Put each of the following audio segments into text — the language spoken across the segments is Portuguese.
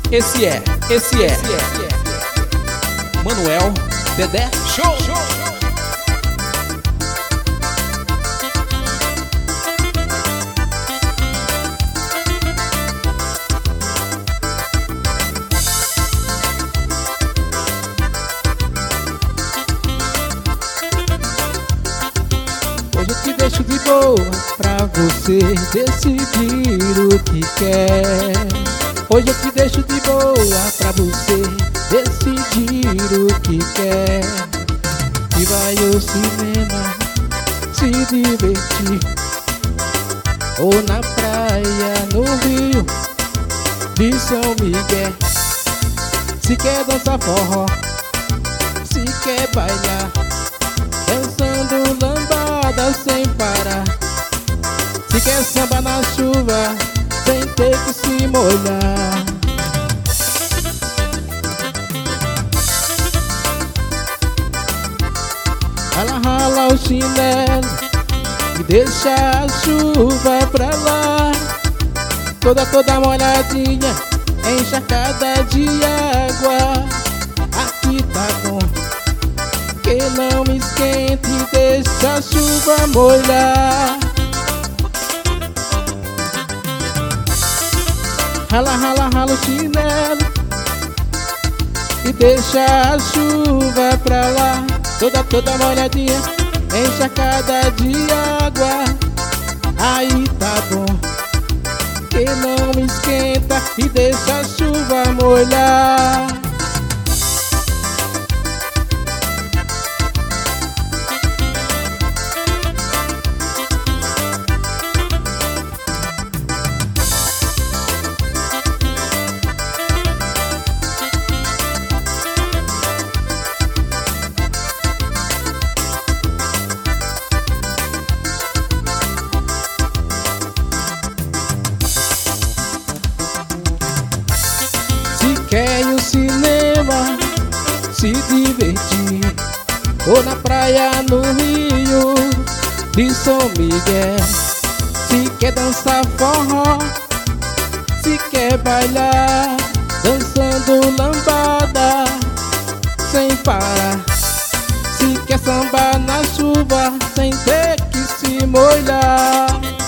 Esse é Manuel Dedé Show. Hoje eu te deixo de boa pra você decidir o que quer. Hoje eu te deixo de boa pra você decidir o que quer. E vai ao cinema se divertir, ou na praia no Rio de São Miguel. Se quer dançar forró, se quer bailar, dançando lambada sem parar. Se quer samba na chuva, sem ter que se molhar. Rala, rala o chinelo e deixa a chuva pra lá. Toda molhadinha, encharcada de água. Aqui tá bom, que não esquente, deixa a chuva molhar. Rala, rala, rala o chinelo e deixa a chuva pra lá. Toda molhadinha, encharcada de água. Aí tá bom, que não esquenta e deixa a chuva molhar. Quer ir ao cinema se divertir, ou na praia no Rio de São Miguel. Se quer dançar forró, se quer bailar, dançando lambada sem parar. Se quer sambar na chuva, sem ter que se molhar.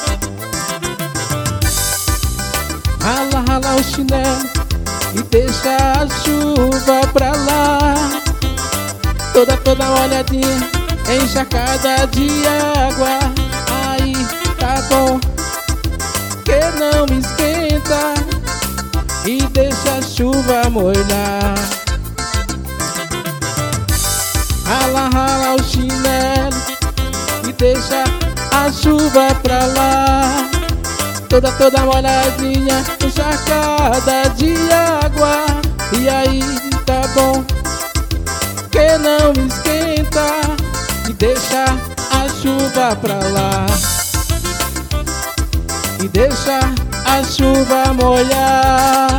Rala, rala o chinelo e deixa a chuva pra lá. Toda molhadinha, encharcada de água. Aí tá bom, que não esquenta e deixa a chuva molhar. Rala, rala o chinelo e deixa a chuva pra lá. Toda molhadinha, encharcada de água. E aí tá bom, que não esquenta e deixa a chuva pra lá. E deixa a chuva molhar.